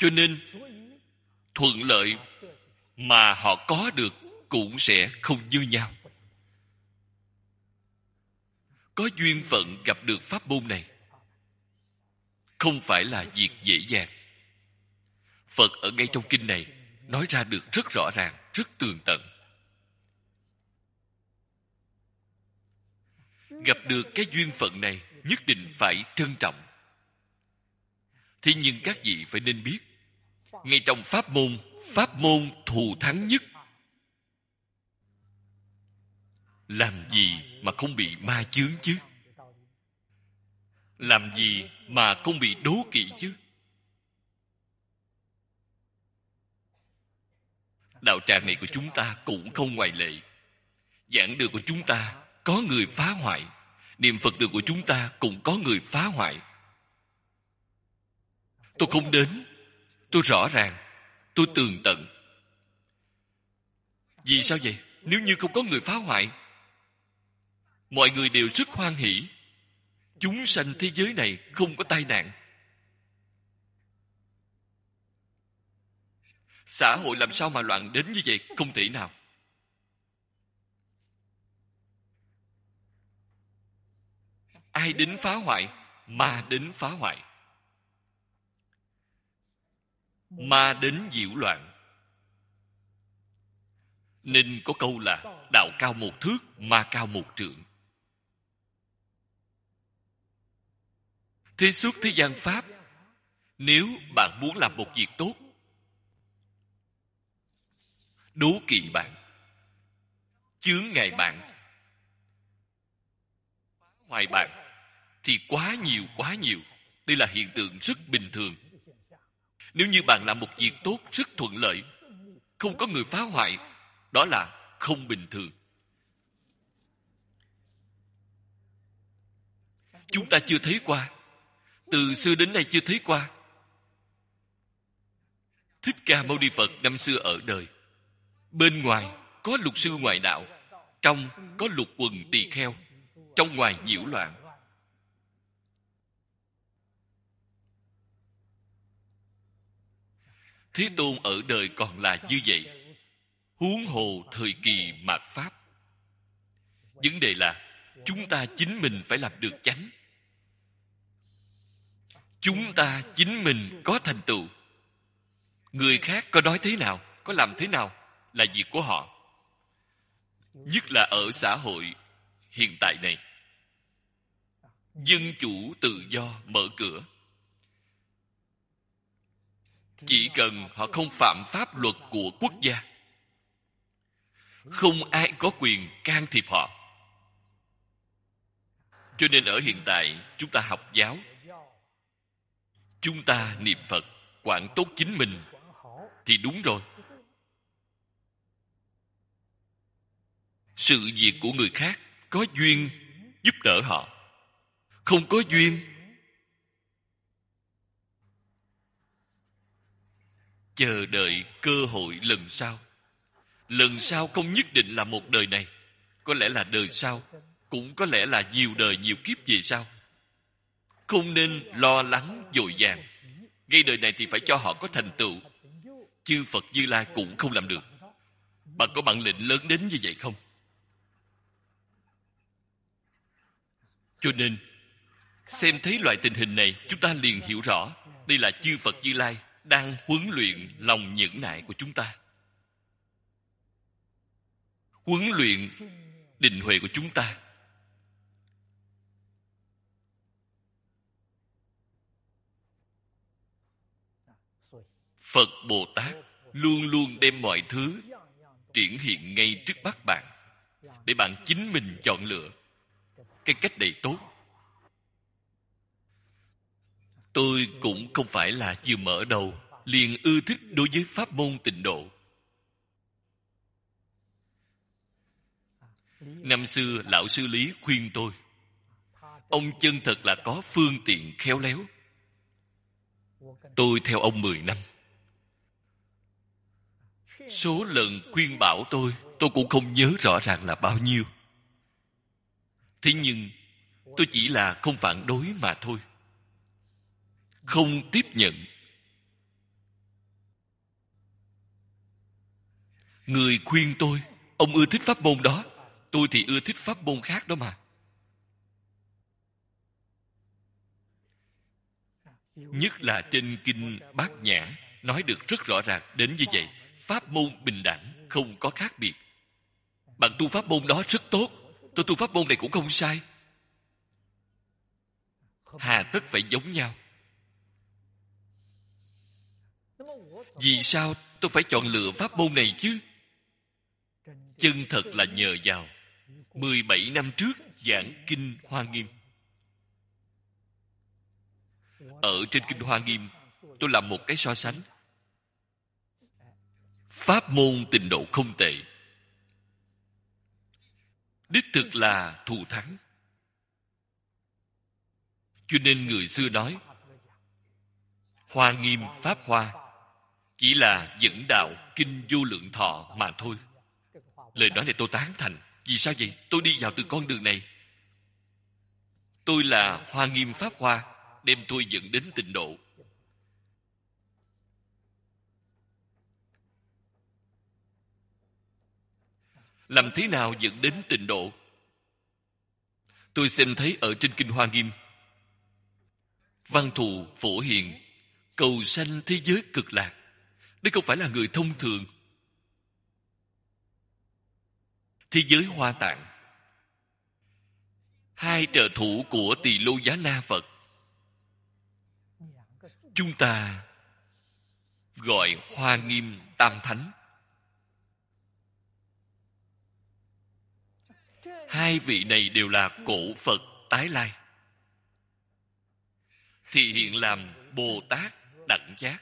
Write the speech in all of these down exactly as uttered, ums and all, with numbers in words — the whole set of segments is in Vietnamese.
Cho nên thuận lợi mà họ có được cũng sẽ không như nhau. Có duyên phận gặp được pháp môn này không phải là việc dễ dàng. Phật ở ngay trong kinh này nói ra được rất rõ ràng, rất tường tận. Gặp được cái duyên phận này nhất định phải trân trọng. Thế nhưng các vị phải nên biết, ngay trong pháp môn, pháp môn thù thắng nhất, làm gì mà không bị ma chướng chứ? Làm gì mà không bị đố kỵ chứ? Đạo tràng này của chúng ta cũng không ngoại lệ. Giảng đường của chúng ta có người phá hoại, niệm Phật đường của chúng ta cũng có người phá hoại. Tôi không đến, tôi rõ ràng, tôi tường tận. Vì sao vậy? Nếu như không có người phá hoại, mọi người đều rất hoan hỷ, chúng sanh thế giới này không có tai nạn. Xã hội làm sao mà loạn đến như vậy? Không thể nào. Ai đến phá hoại? Ma đến phá hoại. Ma đến nhiễu loạn. Nên có câu là đạo cao một thước, ma cao một trượng. Thế suốt thế gian pháp, nếu bạn muốn làm một việc tốt, đố kỵ bạn, chướng ngại bạn, hoài bạn, thì quá nhiều quá nhiều. Đây là hiện tượng rất bình thường. Nếu như bạn làm một việc tốt rất thuận lợi, không có người phá hoại, đó là không bình thường. Chúng ta chưa thấy qua, từ xưa đến nay chưa thấy qua. Thích Ca Mâu Ni Phật năm xưa ở đời, bên ngoài có lục sư ngoại đạo, trong có lục quần tỳ kheo, trong ngoài nhiễu loạn. Thế Tôn ở đời còn là như vậy, huống hồ thời kỳ mạt Pháp. Vấn đề là chúng ta chính mình phải làm được chánh. Chúng ta chính mình có thành tựu. Người khác có nói thế nào, có làm thế nào là việc của họ. Nhất là ở xã hội hiện tại này, dân chủ tự do mở cửa. Chỉ cần họ không phạm pháp luật của quốc gia, không ai có quyền can thiệp họ. Cho nên ở hiện tại, chúng ta học giáo, chúng ta niệm Phật, quản tốt chính mình thì đúng rồi. Sự việc của người khác có duyên giúp đỡ họ, không có duyên chờ đợi cơ hội lần sau. Lần sau không nhất định là một đời này, có lẽ là đời sau, cũng có lẽ là nhiều đời nhiều kiếp về sau. Không nên lo lắng vội vàng. Ngay đời này thì phải cho họ có thành tựu. Chư Phật Như Lai cũng không làm được. Bạn có bản lĩnh lớn đến như vậy không? Cho nên xem thấy loại tình hình này, chúng ta liền hiểu rõ đây là chư Phật Như Lai đang huấn luyện lòng nhẫn nại của chúng ta, huấn luyện định huệ của chúng ta. Phật Bồ Tát luôn luôn đem mọi thứ triển hiện ngay trước mắt bạn, để bạn chính mình chọn lựa. Cái cách này tốt. Tôi cũng không phải là vừa mở đầu liền ưa thích đối với pháp môn tịnh độ. Năm xưa lão sư Lý khuyên tôi, ông chân thật là có phương tiện khéo léo. Tôi theo ông mười năm. Số lần khuyên bảo tôi, tôi cũng không nhớ rõ ràng là bao nhiêu. Thế nhưng tôi chỉ là không phản đối mà thôi, không tiếp nhận. Người khuyên tôi, ông ưa thích pháp môn đó, tôi thì ưa thích pháp môn khác đó mà. Nhất là trên kinh Bát Nhã nói được rất rõ ràng đến như vậy. Pháp môn bình đẳng, không có khác biệt. Bạn tu pháp môn đó rất tốt, tôi tu pháp môn này cũng không sai. Hà tất phải giống nhau? Vì sao tôi phải chọn lựa pháp môn này chứ? Chân thật là nhờ vào mười bảy năm trước giảng Kinh Hoa Nghiêm. Ở trên Kinh Hoa Nghiêm, tôi làm một cái so sánh. Pháp môn Tịnh Độ không tệ, đích thực là thù thắng. Cho nên người xưa nói Hoa Nghiêm Pháp Hoa chỉ là dẫn đạo Kinh Vô Lượng Thọ mà thôi. Lời nói này tôi tán thành. Vì sao vậy? Tôi đi vào từ con đường này. Tôi là Hoa Nghiêm Pháp Hoa, đem tôi dẫn đến Tịnh Độ. Làm thế nào dẫn đến Tịnh Độ? Tôi xem thấy ở trên Kinh Hoa Nghiêm, văn thù phổ hiền, cầu sanh thế giới cực lạc. Đây không phải là người thông thường. Thế giới Hoa Tạng, hai trợ thủ của Tỳ Lô Giá Na Phật, chúng ta gọi Hoa Nghiêm Tam Thánh. Hai vị này đều là cổ Phật tái lai, thì hiện làm Bồ Tát đẳng giác.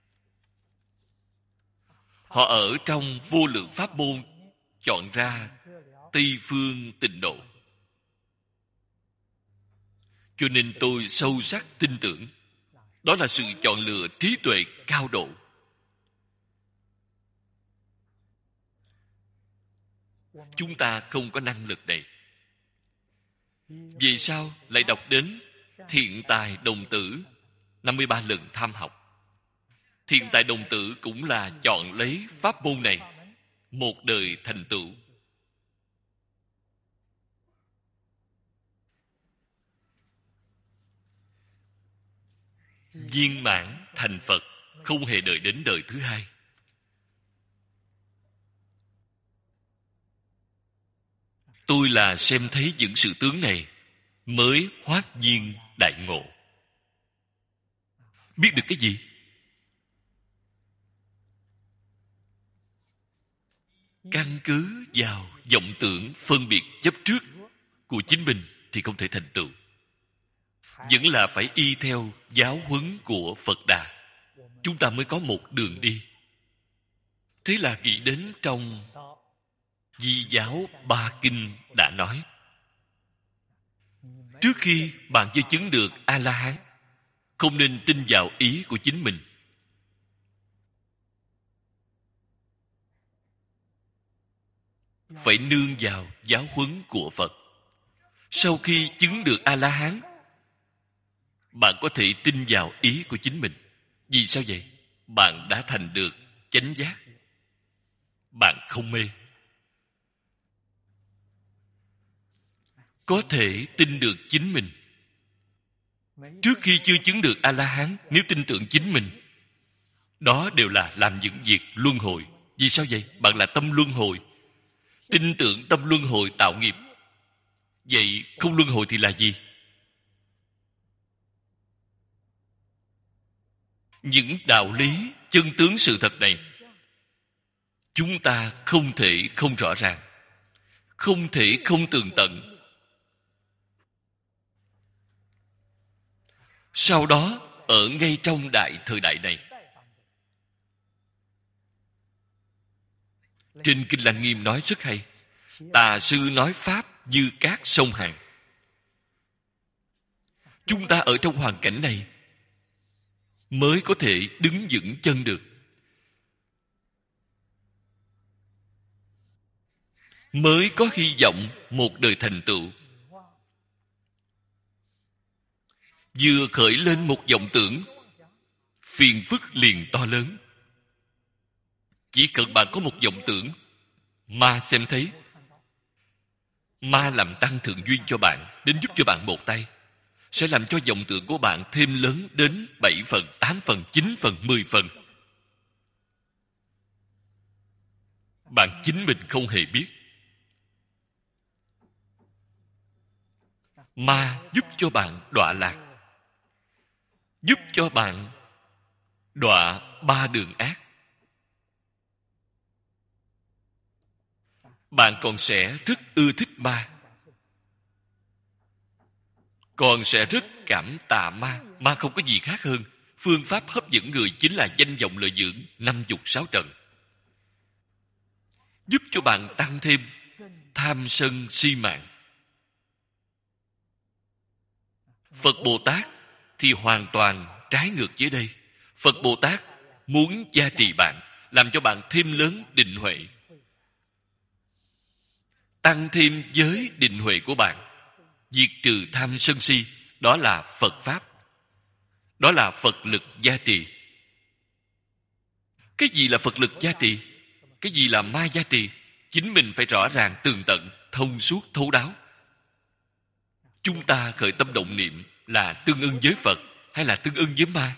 Họ ở trong vô lượng pháp môn chọn ra Tây phương Tịnh Độ. Cho nên tôi sâu sắc tin tưởng đó là sự chọn lựa trí tuệ cao độ. Chúng ta không có năng lực này. Vì sao lại đọc đến Thiện Tài Đồng Tử năm mươi ba lần tham học? Thiện Tài Đồng Tử cũng là chọn lấy pháp môn này, một đời thành tựu. Viên mãn thành Phật, không hề đợi đến đời thứ hai. Tôi là xem thấy những sự tướng này mới hoát nhiên đại ngộ. Biết được cái gì? Căn cứ vào vọng tưởng phân biệt chấp trước của chính mình thì không thể thành tựu. Vẫn là phải y theo giáo huấn của Phật Đà, chúng ta mới có một đường đi. Thế là nghĩ đến trong Di Giáo Ba Kinh đã nói, trước khi bạn chưa chứng được A-la-hán, không nên tin vào ý của chính mình. Phải nương vào giáo huấn của Phật. Sau khi chứng được A-la-hán, bạn có thể tin vào ý của chính mình. Vì sao vậy? Bạn đã thành được chánh giác. Bạn không mê. Có thể tin được chính mình. Trước khi chưa chứng được A-la-hán, nếu tin tưởng chính mình, đó đều là làm những việc luân hồi. Vì sao vậy? Bạn là tâm luân hồi. Tin tưởng tâm luân hồi tạo nghiệp. Vậy không luân hồi thì là gì? Những đạo lý, chân tướng sự thật này, chúng ta không thể không rõ ràng, không thể không tường tận. Sau đó, ở ngay trong đại thời đại này, trên Kinh Lăng Nghiêm nói rất hay, tà sư nói Pháp như cát sông Hàn. Chúng ta ở trong hoàn cảnh này mới có thể đứng vững chân được, mới có hy vọng một đời thành tựu. Vừa khởi lên một vọng tưởng, phiền phức liền to lớn. Chỉ cần bạn có một vọng tưởng, ma xem thấy, ma làm tăng thượng duyên cho bạn, đến giúp cho bạn một tay, sẽ làm cho vọng tưởng của bạn thêm lớn đến bảy phần, tám phần, chín phần, mười phần. Bạn chính mình không hề biết. Ma giúp cho bạn đọa lạc, giúp cho bạn đọa ba đường ác. Bạn còn sẽ rất ưa thích ma, còn sẽ rất cảm tạ ma. Ma không có gì khác hơn, phương pháp hấp dẫn người chính là danh vọng lợi dưỡng, năm dục sáu trần, giúp cho bạn tăng thêm tham sân si mạng. Phật Bồ Tát thì hoàn toàn trái ngược với đây. Phật Bồ Tát muốn gia trì bạn, làm cho bạn thêm lớn định huệ, tăng thêm giới định huệ của bạn, diệt trừ tham sân si. Đó là Phật Pháp, đó là Phật lực gia trì. Cái gì là Phật lực gia trì? Cái gì là ma gia trì? Chính mình phải rõ ràng tường tận, thông suốt thấu đáo. Chúng ta khởi tâm động niệm là tương ưng với Phật hay là tương ưng với ma?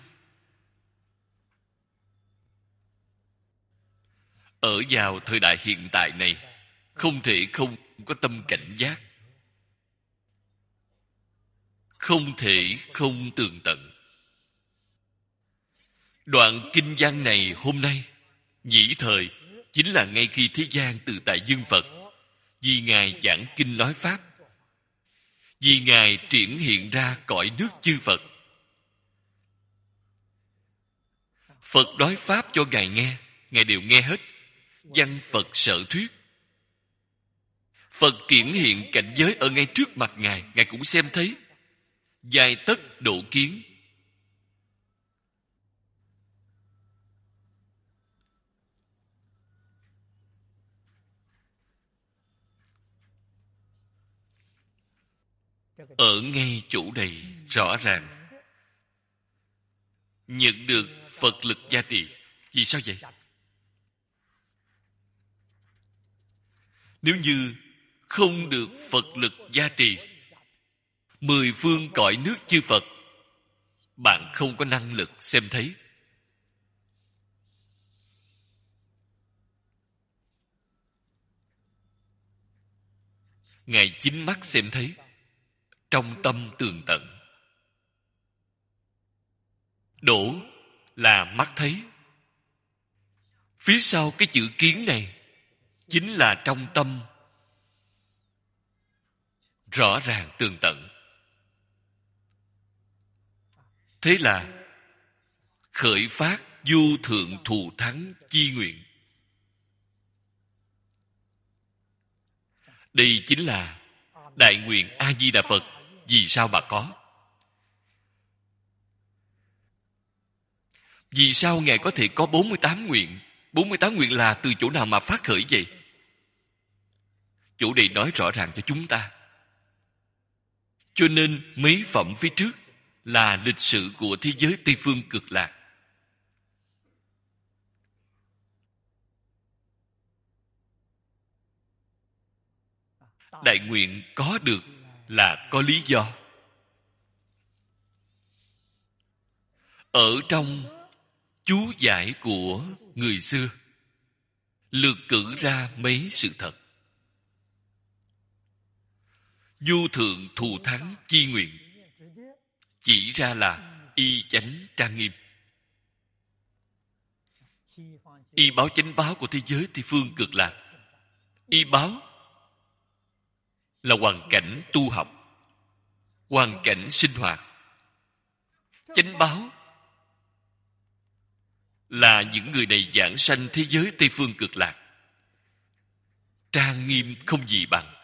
Ở vào thời đại hiện tại này, không thể không có tâm cảnh giác, không thể không tường tận. Đoạn kinh văn này hôm nay, nhĩ thời, chính là ngay khi thế gian từ tại dương Phật, vì Ngài giảng kinh nói Pháp, vì Ngài triển hiện ra cõi nước chư Phật. Phật nói Pháp cho Ngài nghe, Ngài đều nghe hết. Văn Phật sở thuyết. Phật triển hiện cảnh giới ở ngay trước mặt Ngài, Ngài cũng xem thấy. Dài tất độ kiến. Ở ngay chỗ này rõ ràng nhận được Phật lực gia trì. Vì sao vậy? Nếu như không được Phật lực gia trì, mười phương cõi nước chư Phật, bạn không có năng lực xem thấy. Ngài chính mắt xem thấy, trong tâm tường tận. Đổ là mắt thấy. Phía sau cái chữ kiến này chính là trong tâm rõ ràng tường tận. Thế là khởi phát vô thượng thù thắng chi nguyện. Đây chính là đại nguyện A Di Đà Phật. Vì sao mà có? Vì sao Ngài có thể có bốn mươi tám nguyện? bốn mươi tám nguyện là từ chỗ nào mà phát khởi vậy? Chỗ này nói rõ ràng cho chúng ta. Cho nên mấy phẩm phía trước là lịch sử của thế giới Tây Phương Cực Lạc. Đại nguyện có được là có lý do. Ở trong chú giải của người xưa lược cử ra mấy sự thật. Vô thượng thù thắng chi nguyện chỉ ra là y chánh trang nghiêm. Y báo chánh báo của thế giới Tây Phương Cực Lạc. Y báo là hoàn cảnh tu học, hoàn cảnh sinh hoạt. Chánh báo là những người này giảng sanh thế giới Tây Phương Cực Lạc. Trang nghiêm không gì bằng.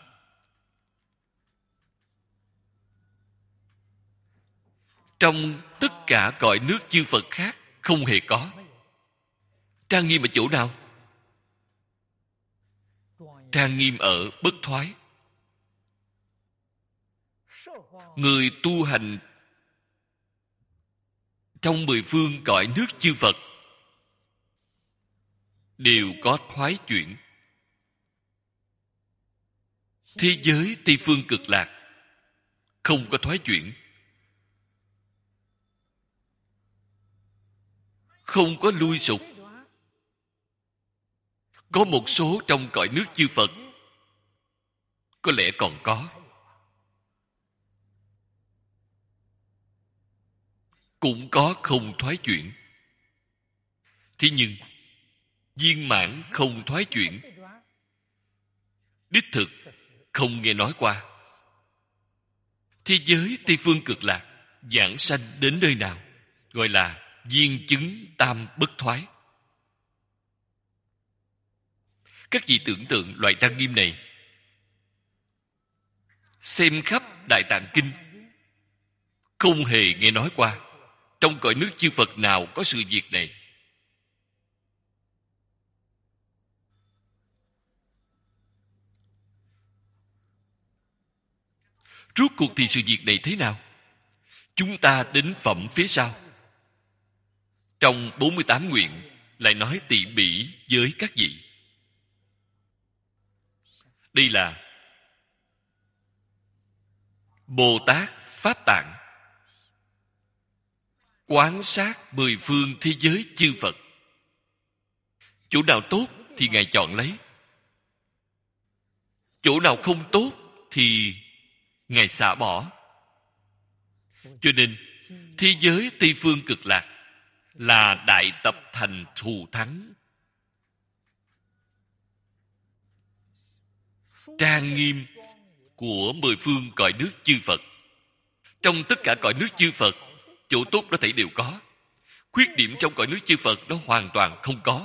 Trong tất cả cõi nước chư Phật khác không hề có. Trang nghiêm ở chỗ nào? Trang nghiêm ở bất thoái. Người tu hành trong mười phương cõi nước chư Phật đều có thoái chuyển. Thế giới Tây Phương Cực Lạc không có thoái chuyển, không có lui sụp. Có một số trong cõi nước chư Phật có lẽ còn có, cũng có không thoái chuyển. Thế nhưng viên mãn không thoái chuyển, đích thực không nghe nói qua. Thế giới Tây Phương Cực Lạc giảng sanh đến nơi nào gọi là viên chứng tam bất thoái. Các vị tưởng tượng loại trang nghiêm này, xem khắp Đại Tạng Kinh không hề nghe nói qua. Trong cõi nước chư Phật nào có sự việc này? Rốt cuộc thì sự việc này thế nào? Chúng ta đến phẩm phía sau. Trong bốn mươi tám nguyện lại nói tỉ mỉ với các vị. Đây là Bồ Tát Pháp Tạng quán sát mười phương thế giới chư Phật. Chỗ nào tốt thì Ngài chọn lấy, chỗ nào không tốt thì Ngài xả bỏ. Cho nên thế giới Tây Phương Cực Lạc là đại tập thành thù thắng, trang nghiêm của mười phương cõi nước chư Phật. Trong tất cả cõi nước chư Phật, chỗ tốt đó thảy đều có. Khuyết điểm trong cõi nước chư Phật nó hoàn toàn không có.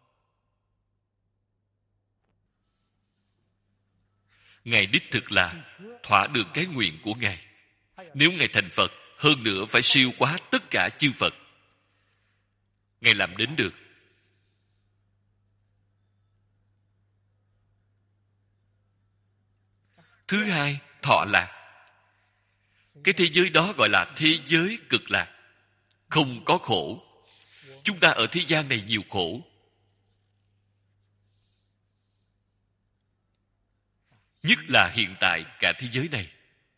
Ngài đích thực là thỏa được cái nguyện của Ngài. Nếu Ngài thành Phật, hơn nữa phải siêu quá tất cả chư Phật. Ngài làm đến được. Thứ hai, thọ lạc. Cái thế giới đó gọi là thế giới cực lạc, không có khổ. Chúng ta ở thế gian này nhiều khổ. Nhất là hiện tại cả thế giới này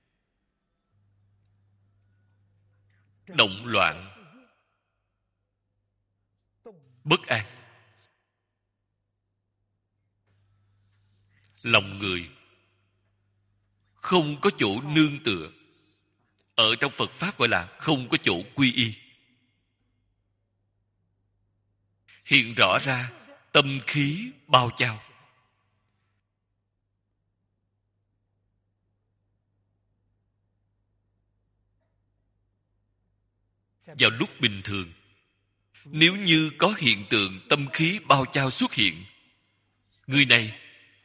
động loạn, bất an. Lòng người không có chỗ nương tựa. Ở trong Phật Pháp gọi là không có chỗ quy y. Hiện rõ ra tâm khí bao trao. Vào lúc bình thường, nếu như có hiện tượng tâm khí bao trao xuất hiện, người này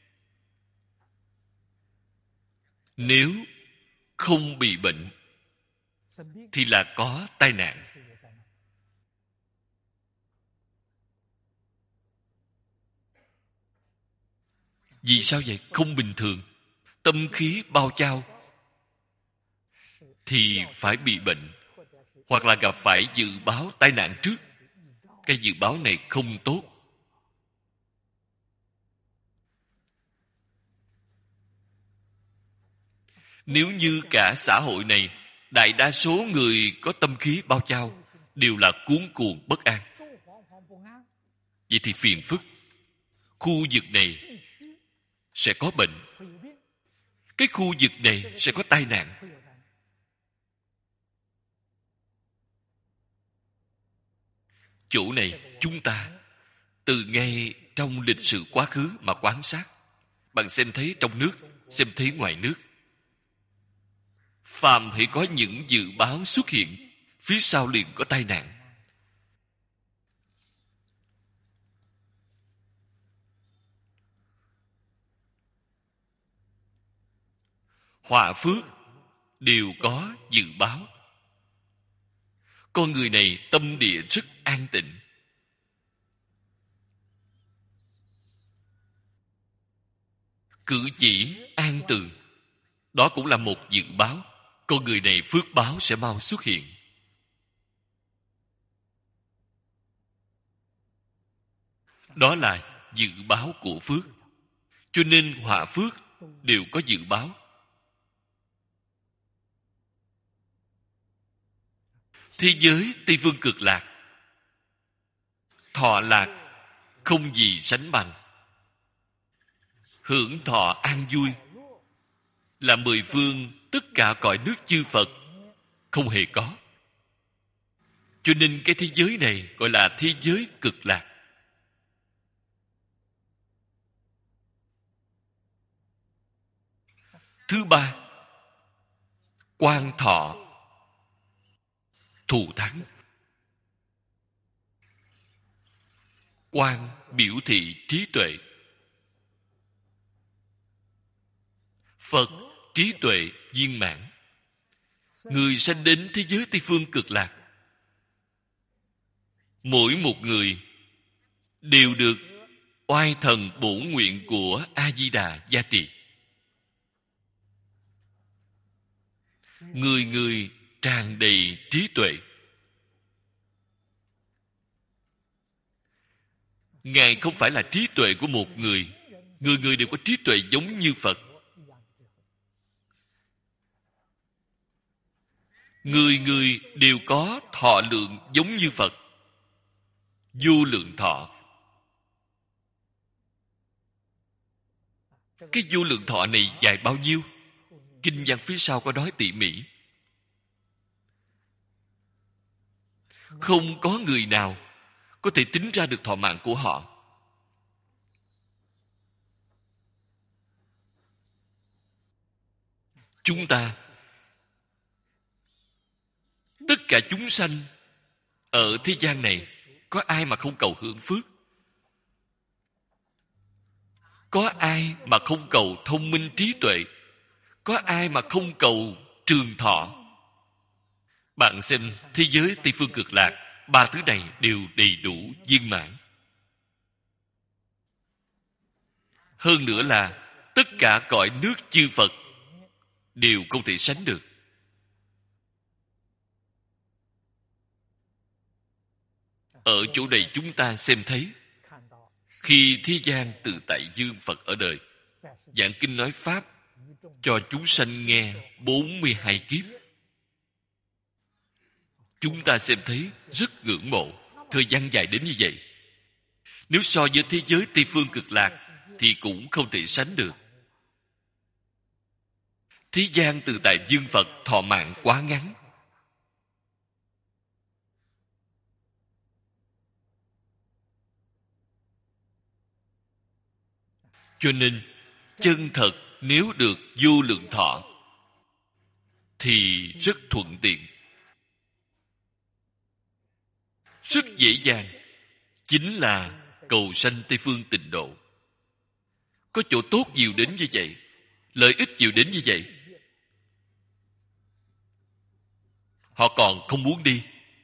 nếu không bị bệnh thì là có tai nạn. Vì sao vậy? Không bình thường. Tâm khí bao trao thì phải bị bệnh, hoặc là gặp phải dự báo tai nạn trước. Cái dự báo này không tốt. Nếu như cả xã hội này, đại đa số người có tâm khí bao trao đều là cuống cuồng bất an, vậy thì phiền phức. Khu vực này sẽ có bệnh, cái khu vực này sẽ có tai nạn. Chỗ này chúng ta từ ngay trong lịch sử quá khứ mà quan sát. Bạn xem thấy trong nước, xem thấy ngoài nước, phàm hãy có những dự báo xuất hiện, phía sau liền có tai nạn. Họa phước đều có dự báo. Con người này tâm địa rất an tịnh, cử chỉ an tường, đó cũng là một dự báo. Con người này phước báo sẽ mau xuất hiện. Đó là dự báo của phước. Cho nên họa phước đều có dự báo. Thế giới Tây Phương Cực Lạc, thọ lạc không gì sánh bằng. Hưởng thọ an vui là mười phương tất cả cõi nước chư Phật không hề có. Cho nên cái thế giới này gọi là thế giới cực lạc. Thứ ba, quan thọ thù thắng. Quan biểu thị trí tuệ. Phật trí tuệ viên mãn. Người sanh đến thế giới Tây Phương Cực Lạc, mỗi một người đều được oai thần bổ nguyện của A-di-đà gia trì. Người người tràn đầy trí tuệ. Ngài không phải là trí tuệ của một người. Người người đều có trí tuệ giống như Phật. Người người đều có thọ lượng giống như Phật. Vô lượng thọ. Cái vô lượng thọ này dài bao nhiêu? Kinh văn phía sau có nói tỉ mỉ. Không có người nào có thể tính ra được thọ mạng của họ. Chúng ta, tất cả chúng sanh ở thế gian này, có ai mà không cầu hưởng phước? Có ai mà không cầu thông minh trí tuệ? Có ai mà không cầu trường thọ? Bạn xem thế giới Tây Phương Cực Lạc, ba thứ này đều đầy đủ viên mãn. Hơn nữa là tất cả cõi nước chư Phật đều không thể sánh được. Ở chỗ này chúng ta xem thấy, khi thế gian Tự Tại Dương Phật ở đời, giảng kinh nói Pháp cho chúng sanh nghe bốn mươi hai kiếp. Chúng ta xem thấy rất ngưỡng mộ. Thời gian dài đến như vậy, nếu so với thế giới Tây Phương Cực Lạc thì cũng không thể sánh được. Thế gian Tự Tại Dương Phật thọ mạng quá ngắn. Cho nên chân thật nếu được vô lượng thọ thì rất thuận tiện, rất dễ dàng. Chính là cầu sanh Tây Phương Tịnh Độ. Có chỗ tốt nhiều đến như vậy, lợi ích nhiều đến như vậy, họ còn không muốn đi.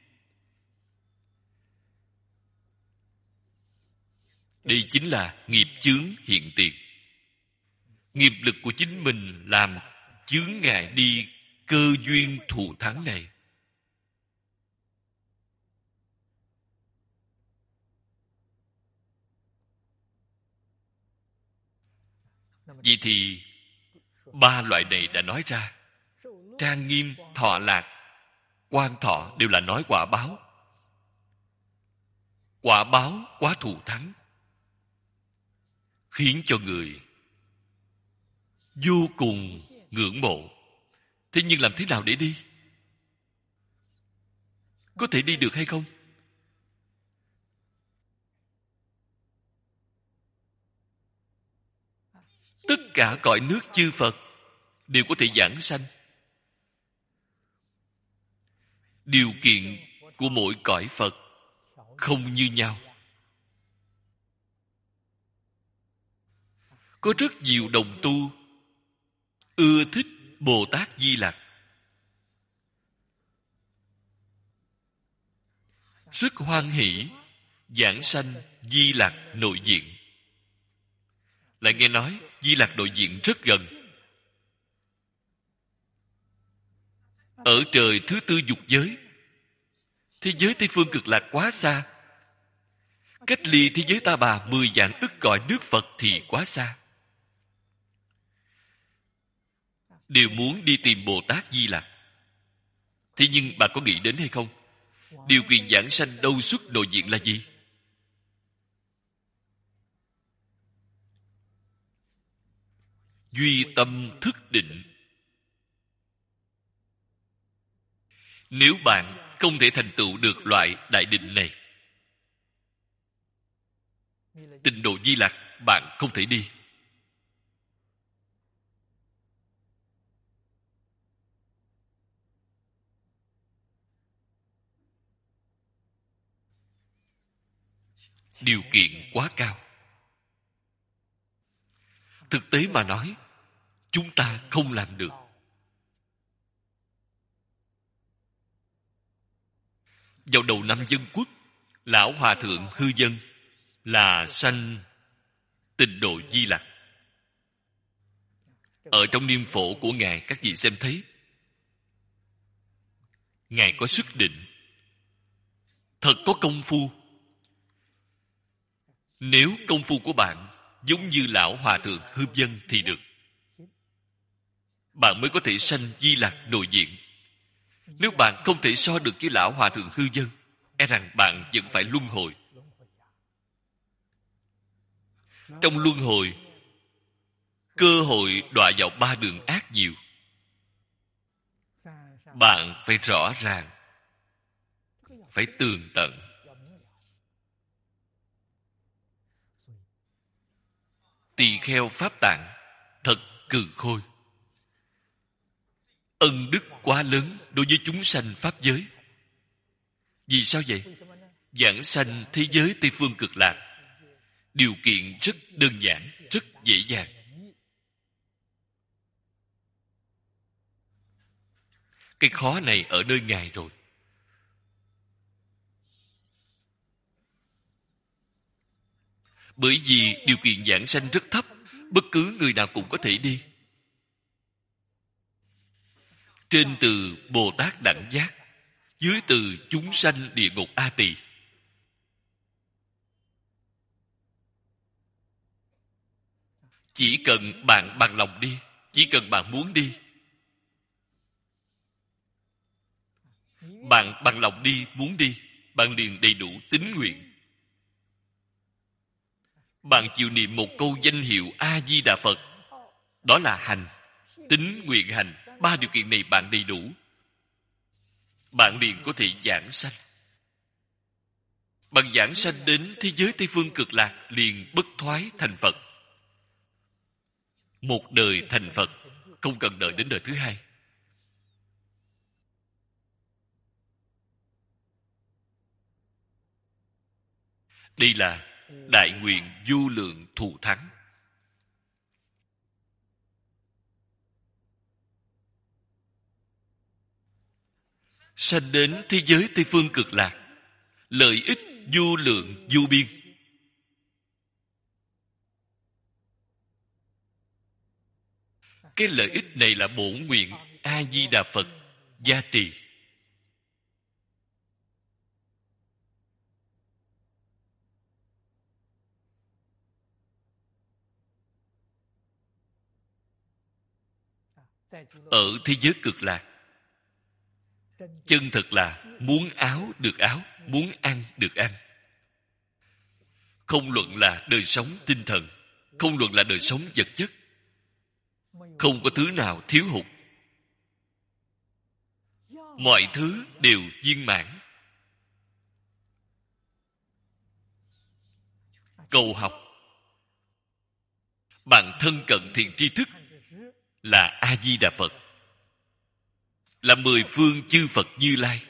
Đây chính là nghiệp chướng hiện tiền. Nghiệp lực của chính mình làm chướng ngại đi cơ duyên thù thắng này. Vậy thì ba loại này đã nói ra. Trang nghiêm, thọ lạc, quan thọ đều là nói quả báo. Quả báo quá thù thắng, khiến cho người vô cùng ngưỡng mộ. Thế nhưng làm thế nào để đi? Có thể đi được hay không? Tất cả cõi nước chư Phật đều có thể giảng sanh. Điều kiện của mỗi cõi Phật không như nhau. Có rất nhiều đồng tu ưa thích Bồ Tát Di Lặc, rất hoan hỷ giảng sanh Di Lặc nội diện. Lại nghe nói Di Lặc nội diện rất gần, ở trời thứ tư dục giới. Thế giới Tây Phương Cực Lạc quá xa, cách ly thế giới Ta Bà mười vạn ức cõi nước Phật thì quá xa. đều muốn đi tìm Bồ Tát Di Lặc. Thế nhưng bà có nghĩ đến hay không? Điều kiện giảng sanh đâu xuất nội diện là gì? Duy tâm thức định. Nếu bạn không thể thành tựu được loại đại định này, tịnh độ Di Lặc bạn không thể đi. Điều kiện quá cao. Thực tế mà nói, chúng ta không làm được. Vào đầu năm Dân Quốc, Lão Hòa Thượng Hư Dân là sanh tịnh độ Di Lặc. Ở trong niêm phổ của Ngài, các vị xem thấy, Ngài có sức định, thật có công phu. Nếu công phu của bạn giống như Lão Hòa Thượng Hư Dân thì được, bạn mới có thể sanh Di Lặc nội diện. Nếu bạn không thể so được với Lão Hòa Thượng Hư Dân, e rằng bạn vẫn phải luân hồi. Trong luân hồi, cơ hội đọa vào ba đường ác nhiều. Bạn phải rõ ràng, phải tường tận. Tỳ kheo Pháp Tạng thật cừ khôi. Ân đức quá lớn đối với chúng sanh Pháp giới. Vì sao vậy? Giảng sanh thế giới Tây Phương Cực Lạc, điều kiện rất đơn giản, rất dễ dàng. Cái khó này ở nơi Ngài rồi. Bởi vì điều kiện giảng sanh rất thấp, bất cứ người nào cũng có thể đi. Trên từ Bồ Tát Đẳng Giác, dưới từ chúng sanh địa ngục A Tỳ. Chỉ cần bạn bằng lòng đi, chỉ cần bạn muốn đi, bạn bằng lòng đi, muốn đi, bạn liền đầy đủ tín nguyện. Bạn chịu niệm một câu danh hiệu A-di-đà Phật, đó là hành, tín nguyện hành. Ba điều kiện này bạn đầy đủ, bạn liền có thể giảng sanh. Bạn giảng sanh đến thế giới Tây Phương Cực Lạc liền bất thoái thành Phật. Một đời thành Phật, không cần đợi đến đời thứ hai. Đây là đại nguyện vô lượng thù thắng. Sanh đến thế giới Tây Phương Cực Lạc, lợi ích vô lượng vô biên. Cái lợi ích này là bổn nguyện A-di-đà Phật gia trì. Ở thế giới Cực Lạc, chân thật là muốn áo được áo, muốn ăn được ăn. Không luận là đời sống tinh thần, không luận là đời sống vật chất, không có thứ nào thiếu hụt. Mọi thứ đều viên mãn. Cầu học, bạn thân cận thiện tri thức là A-di-đà Phật, là mười phương chư Phật Như Lai.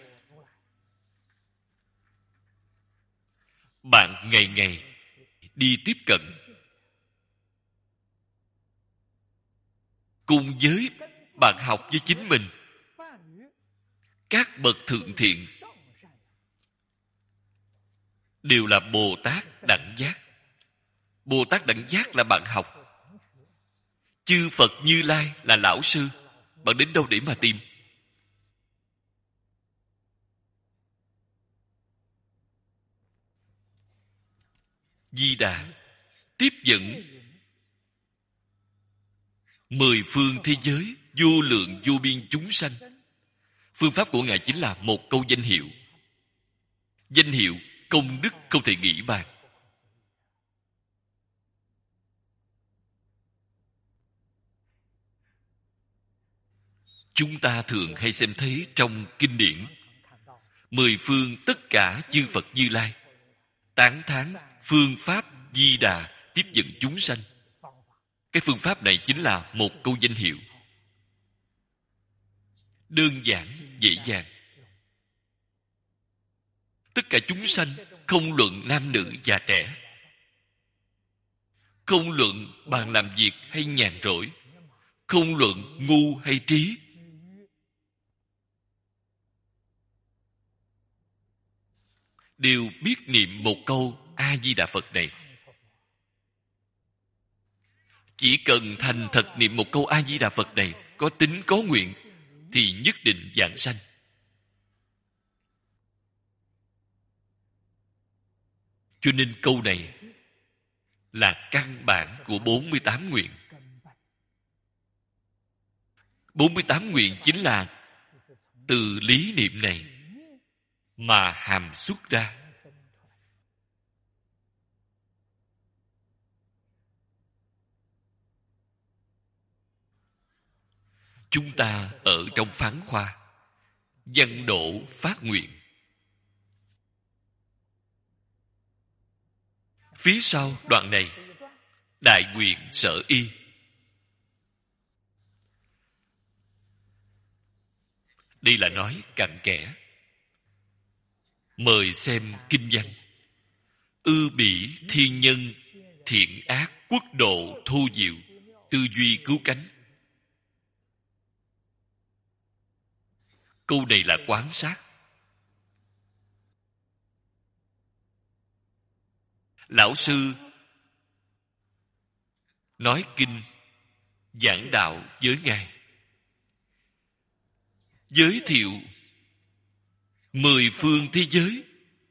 Bạn ngày ngày đi tiếp cận, cùng với bạn học với chính mình, các bậc thượng thiện đều là Bồ Tát Đẳng Giác. Bồ Tát Đẳng Giác là bạn học, chư Phật Như Lai là lão sư. Bạn đến đâu để mà tìm? Di Đà tiếp dẫn mười phương thế giới vô lượng vô biên chúng sanh. Phương pháp của Ngài chính là một câu danh hiệu. Danh hiệu công đức không thể nghĩ bàn. Chúng ta thường hay xem thấy trong kinh điển, mười phương tất cả chư Phật Như Lai tán thán phương pháp Di Đà tiếp dẫn chúng sanh. Cái phương pháp này chính là một câu danh hiệu. Đơn giản, dễ dàng. Tất cả chúng sanh, không luận nam nữ già trẻ, không luận bạn làm việc hay nhàn rỗi, không luận ngu hay trí, đều biết niệm một câu A Di Đà Phật này. Chỉ cần thành thật niệm một câu A Di Đà Phật này, có tính có nguyện, thì nhất định vãng sanh. Cho nên câu này là căn bản của bốn mươi tám nguyện. bốn mươi tám nguyện chính là từ lý niệm này mà hàm xuất ra. Chúng ta ở trong phán khoa văn độ phát nguyện, phía sau đoạn này đại nguyện sở y. Đây là nói cặn kẽ. Mời xem kinh văn. Ư bỉ thiên nhân thiện ác quốc độ thu diệu, tư duy cứu cánh. Câu này là quán sát. Lão sư nói kinh giảng đạo với Ngài, giới thiệu mười phương thế giới,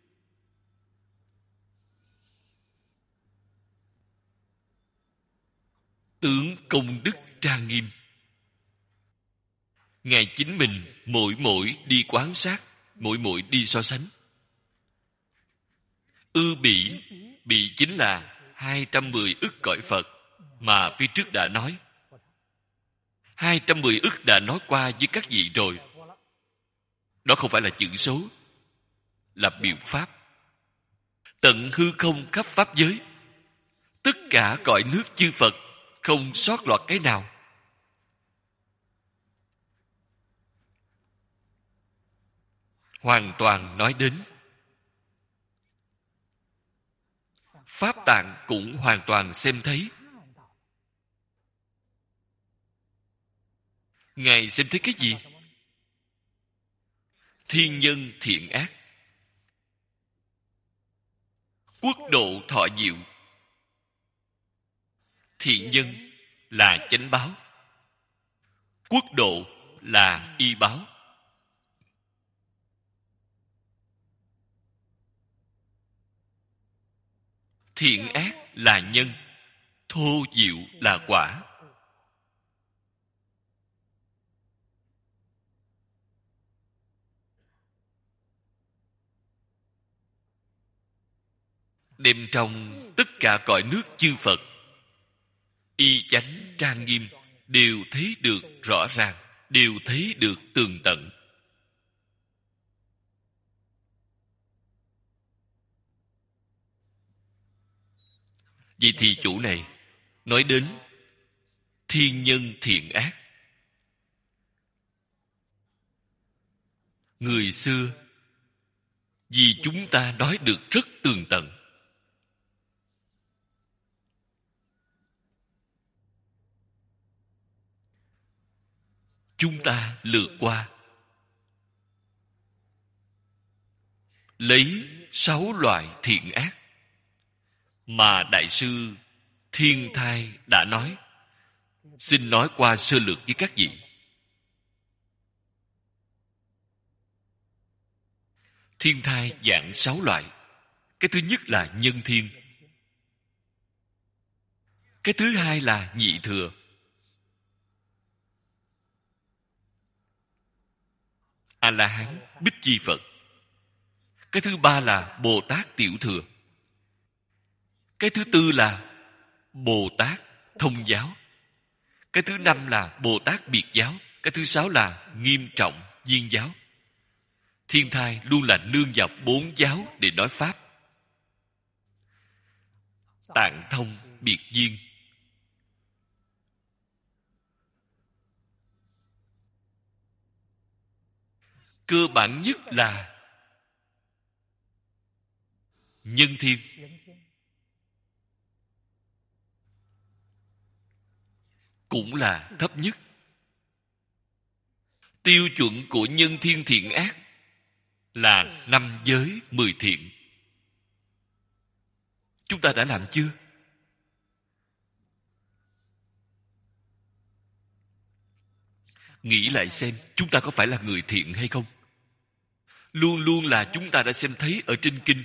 tướng công đức trang nghiêm. Ngài chính mình mỗi mỗi đi quán sát, mỗi mỗi đi so sánh. Ư bỉ, bỉ chính là hai trăm mười ức cõi Phật mà phía trước đã nói. hai trăm mười ức đã nói qua với các vị rồi. Đó không phải là chữ số, là biểu pháp. Tận hư không khắp pháp giới, tất cả cõi nước chư Phật, không sót lọt cái nào. Hoàn toàn nói đến. Pháp tạng cũng hoàn toàn xem thấy. Ngài xem thấy cái gì? Thiên nhân thiện ác, quốc độ thọ diệu. Thiện nhân là chánh báo, quốc độ là y báo. Thiện ác là nhân, thô diệu là quả. Đem trong tất cả cõi nước chư Phật, y chánh trang nghiêm, đều thấy được rõ ràng, đều thấy được tường tận. Vậy thì chủ này nói đến thiên nhân thiện ác. Người xưa vì chúng ta nói được rất tường tận. Chúng ta lượt qua, lấy sáu loại thiện ác mà Đại sư Thiên Thai đã nói. Xin nói qua sơ lược với các vị. Thiên thai dạng sáu loại. Cái thứ nhất là nhân thiên. Cái thứ hai là nhị thừa. A La Hán, Bích Chi Phật. Cái thứ ba là Bồ Tát Tiểu Thừa. Cái thứ tư là Bồ Tát Thông Giáo. Cái thứ năm là Bồ Tát Biệt Giáo. Cái thứ sáu là Nghiêm Trọng Viên Giáo. Thiên thai luôn là nương vào bốn giáo để nói pháp. Tạng thông, biệt viên. Cơ bản nhất là nhân thiên. Cũng là thấp nhất. Tiêu chuẩn của nhân thiên thiện ác là năm giới mười thiện. Chúng ta đã làm chưa? Nghĩ lại xem, chúng ta có phải là người thiện hay không? Luôn luôn là chúng ta đã xem thấy ở trên kinh.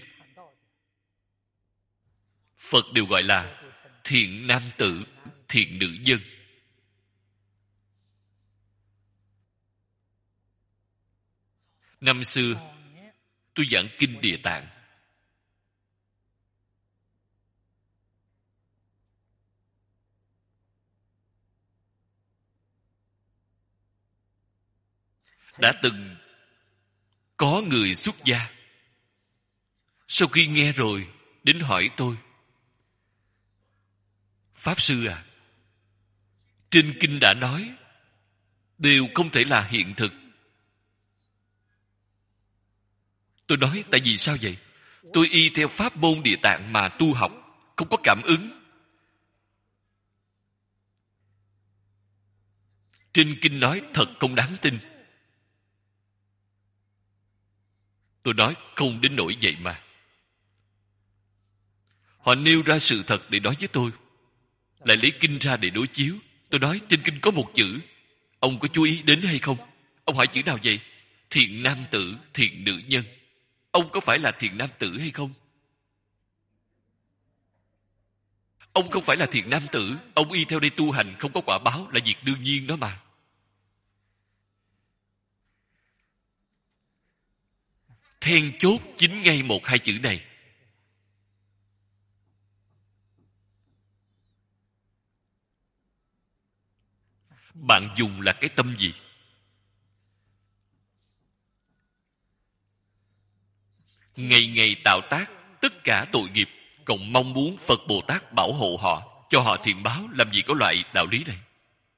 Phật đều gọi là thiện nam tử, thiện nữ nhân. Năm xưa, tôi giảng kinh Địa Tạng. Đã từng có người xuất gia. Sau khi nghe rồi, đến hỏi tôi: Pháp Sư à, trên kinh đã nói đều không thể là hiện thực. Tôi nói, tại vì sao vậy? Tôi y theo pháp môn Địa Tạng mà tu học, không có cảm ứng. Trên kinh nói thật không đáng tin. Tôi nói không đến nỗi vậy mà. Họ nêu ra sự thật để nói với tôi, lại lấy kinh ra để đối chiếu. Tôi nói trên kinh có một chữ, ông có chú ý đến hay không? Ông hỏi chữ nào vậy? Thiện nam tử, thiện nữ nhân. Ông có phải là thiện nam tử hay không? Ông không phải là thiện nam tử, ông y theo đây tu hành không có quả báo là việc đương nhiên đó mà. Then chốt chính ngay một hai chữ này. Bạn dùng là cái tâm gì? Ngày ngày tạo tác tất cả tội nghiệp, cộng mong muốn Phật Bồ Tát bảo hộ họ, cho họ thiện báo, làm gì có loại đạo lý này.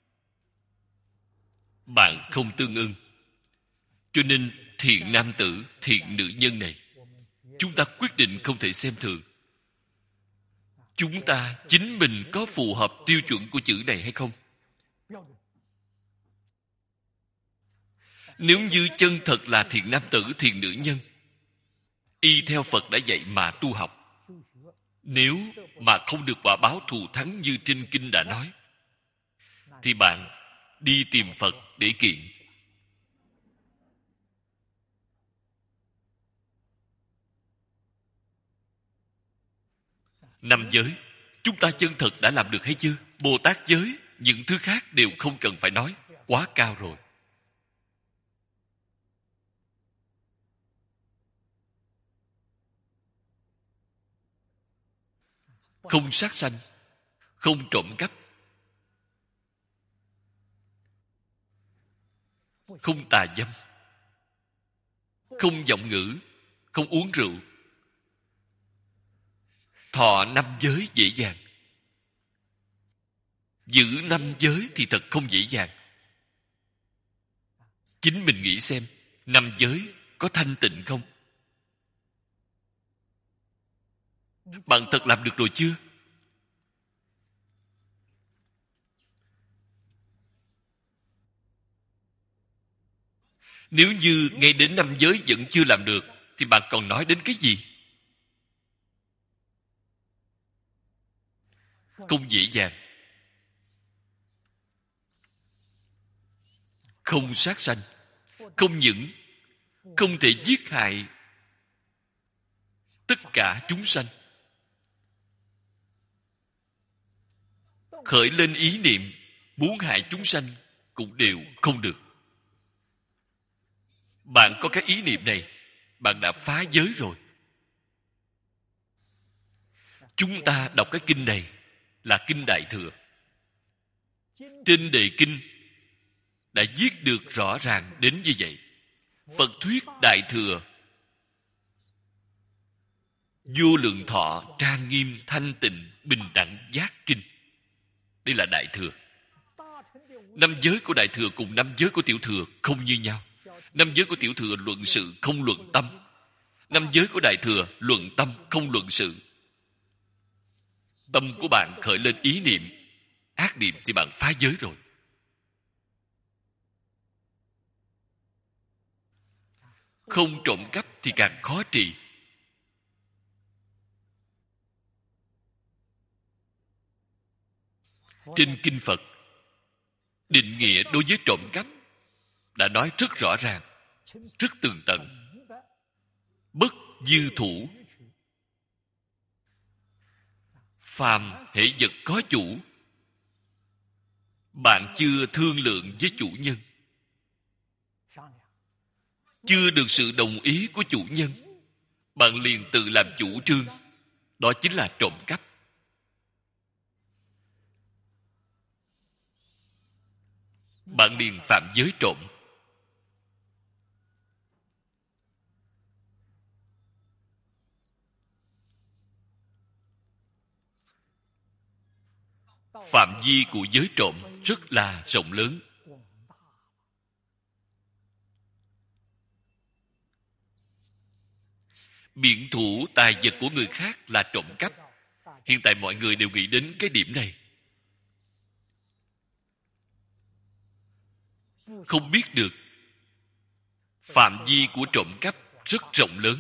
Bạn không tương ưng. Cho nên thiện nam tử, thiện nữ nhân này, chúng ta quyết định không thể xem thường. Chúng ta chính mình có phù hợp tiêu chuẩn của chữ này hay không? Nếu như chân thật là thiện nam tử, thiện nữ nhân, y theo Phật đã dạy mà tu học, nếu mà không được quả báo thù thắng như trên kinh đã nói, thì bạn đi tìm Phật để kiện. Năm giới, chúng ta chân thật đã làm được hay chưa? Bồ Tát giới, những thứ khác đều không cần phải nói, quá cao rồi. Không sát sanh, không trộm cắp, không tà dâm, không vọng ngữ, không uống rượu. Thọ năm giới dễ dàng. Giữ năm giới thì thật không dễ dàng. Chính mình nghĩ xem, năm giới có thanh tịnh không? Bạn thật làm được rồi chưa? Nếu như ngay đến năm giới vẫn chưa làm được, thì bạn còn nói đến cái gì? Không dễ dàng. Không sát sanh, không những không thể giết hại tất cả chúng sanh, khởi lên ý niệm muốn hại chúng sanh cũng đều không được. bạn có cái ý niệm này, bạn đã phá giới rồi. Chúng ta đọc cái kinh này là kinh Đại Thừa. Trên đề kinh đã viết được rõ ràng đến như vậy. Phật thuyết Đại Thừa, vô lượng thọ trang nghiêm thanh tịnh bình đẳng giác kinh. Đây là Đại Thừa. Năm giới của Đại Thừa cùng năm giới của Tiểu Thừa không như nhau. Năm giới của Tiểu Thừa luận sự không luận tâm. Năm giới của Đại Thừa luận tâm không luận sự. Tâm của bạn khởi lên ý niệm ác niệm thì bạn phá giới rồi. Không trộm cắp thì càng khó trị. Trên kinh Phật, định nghĩa đối với trộm cắp đã nói rất rõ ràng, rất tường tận. Bất dư thủ, phàm hễ vật có chủ, bạn chưa thương lượng với chủ nhân, chưa được sự đồng ý của chủ nhân, bạn liền tự làm chủ trương, đó chính là trộm cắp. Bạn liền phạm giới trộm. Phạm vi của giới trộm rất là rộng lớn. Biện thủ tài vật của người khác là trộm cắp. Hiện tại mọi người đều nghĩ đến cái điểm này. Không biết được phạm vi của trộm cắp rất rộng lớn.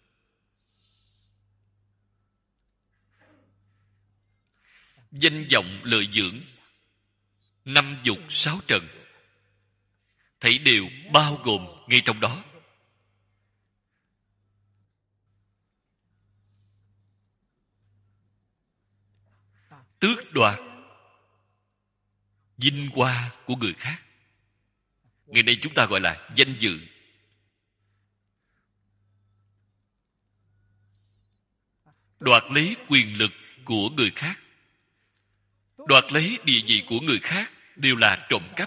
Danh vọng lợi dưỡng, năm dục sáu trần, thảy đều bao gồm ngay trong đó. Tước đoạt vinh hoa của người khác, ngày nay chúng ta gọi là danh dự. Đoạt lấy quyền lực của người khác, đoạt lấy địa vị của người khác đều là trộm cắp.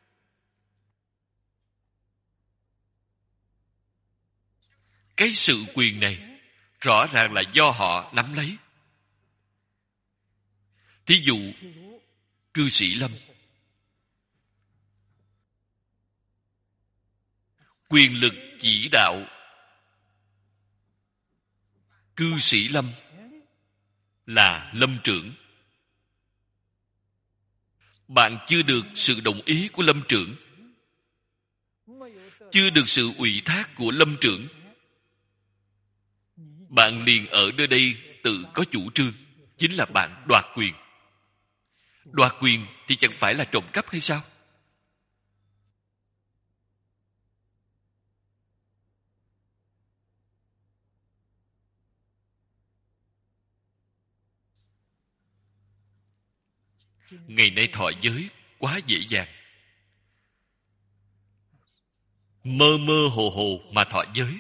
Cái sự quyền này rõ ràng là do họ nắm lấy. Thí dụ, cư sĩ Lâm, quyền lực chỉ đạo cư sĩ Lâm là Lâm trưởng. Bạn chưa được sự đồng ý của Lâm trưởng, chưa được sự ủy thác của Lâm trưởng, bạn liền ở nơi đây tự có chủ trương, chính là bạn đoạt quyền. Đoạt quyền thì chẳng phải là trộm cắp hay sao? Ngày nay thọ giới quá dễ dàng. Mơ mơ hồ hồ mà thọ giới.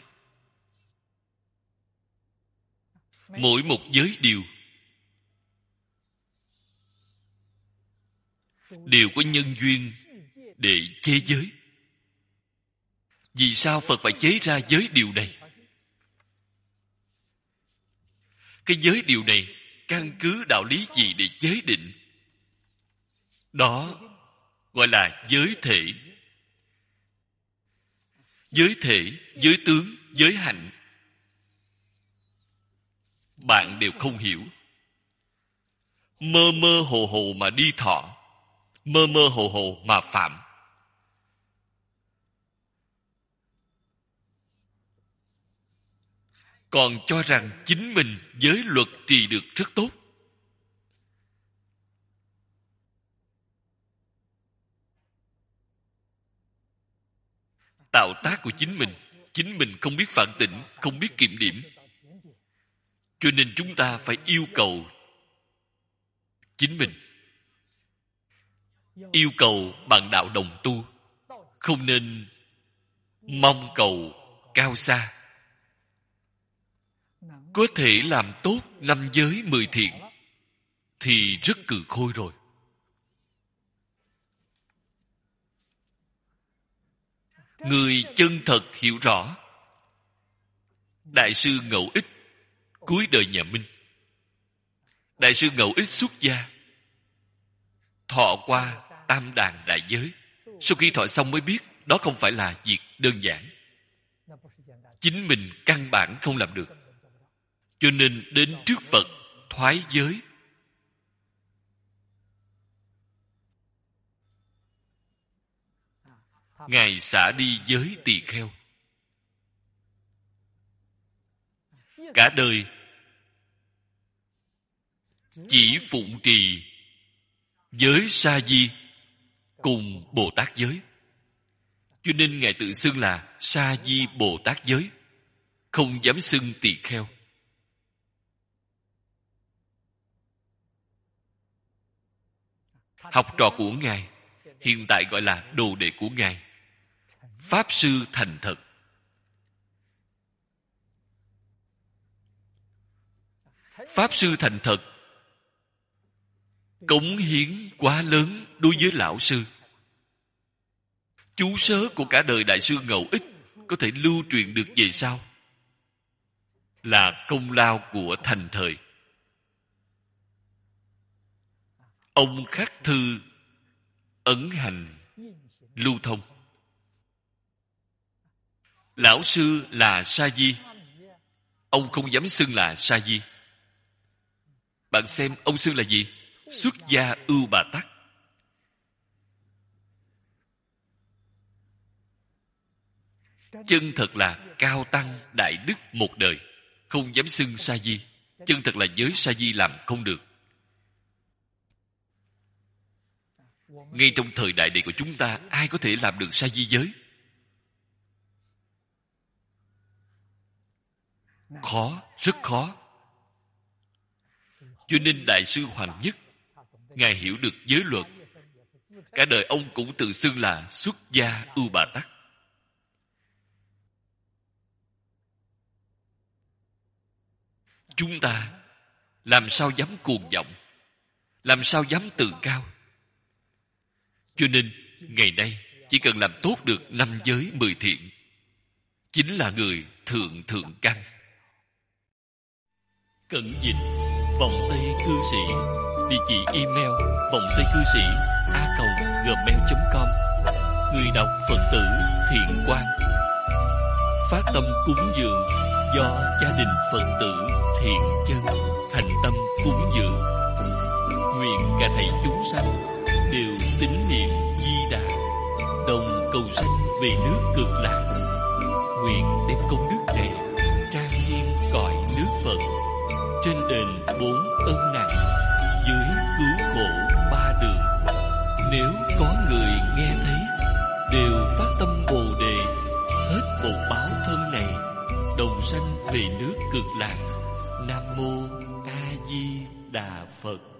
Mỗi một giới điều đều có nhân duyên để chế giới. Vì sao Phật phải chế ra giới điều này? Cái giới điều này căn cứ đạo lý gì để chế định? Đó gọi là giới thể. Giới thể, giới tướng, giới hạnh, bạn đều không hiểu. Mơ mơ hồ hồ mà đi thọ, mơ mơ hồ hồ mà phạm. Còn cho rằng chính mình giới luật trì được rất tốt. Tạo tác của chính mình, chính mình không biết phản tỉnh, không biết kiểm điểm. Cho nên chúng ta phải yêu cầu chính mình, yêu cầu bạn đạo đồng tu, không nên mong cầu cao xa, có thể làm tốt năm giới mười thiện thì rất cừ khôi rồi. Người chân thật hiểu rõ. Đại sư Ngẫu Ích cuối đời nhà Minh, Đại sư Ngẫu Ích xuất gia, thọ qua tam đàn đại giới. Sau khi thọ xong mới biết đó không phải là việc đơn giản, chính mình căn bản không làm được, cho nên đến trước Phật thoái giới. Ngài xả đi giới tỳ kheo, cả đời chỉ phụng trì giới sa di cùng Bồ Tát giới, cho nên Ngài tự xưng là Sa Di Bồ Tát giới, không dám xưng tỳ kheo. Học trò của Ngài hiện tại gọi là đồ đệ của Ngài, Pháp Sư thành thật. Pháp Sư thành thật cống hiến quá lớn đối với lão sư. Chú sớ của cả đời Đại sư Ngẫu Ích có thể lưu truyền được về sau là công lao của thành thời. Ông khắc thư ấn hành lưu thông. Lão sư là Sa Di, ông không dám xưng là Sa Di. Bạn xem ông xưng là gì? Xuất gia ưu bà tắc. Chân thật là cao tăng đại đức một đời, không dám xưng Sa Di. Chân thật là giới Sa Di làm không được. Ngay trong thời đại này của chúng ta, ai có thể làm được Sa Di giới? Khó, rất khó. Cho nên Đại sư Hoằng Nhất, Ngài hiểu được giới luật. Cả đời ông cũng tự xưng là xuất gia ưu bà tắc. Chúng ta làm sao dám cuồng vọng, làm sao dám tự cao? Cho nên ngày nay chỉ cần làm tốt được năm giới mười thiện, chính là người thượng thượng căn. Cẩn Dịch, Vọng Tây Cư Sĩ. Địa chỉ email vọng tây cư sĩ a còng gmail chấm com. Người đọc Phật tử Thiện Quang. Phát tâm cúng dường do gia đình Phật tử Thiện Chân thành tâm cúng dường. Nguyện cả thảy chúng sanh đều tín niệm Di Đà, đồng cầu sanh về nước Cực Lạc. Nguyện đem công đức này trang nghiêm cõi nước Phật, trên đền bốn ân nặng, dưới cứu khổ ba đường. Nếu có người nghe thấy, đều phát tâm Bồ Đề, hết bổn báo thân này, đồng sanh về nước Cực Lạc. Nam mô A Di Đà Phật.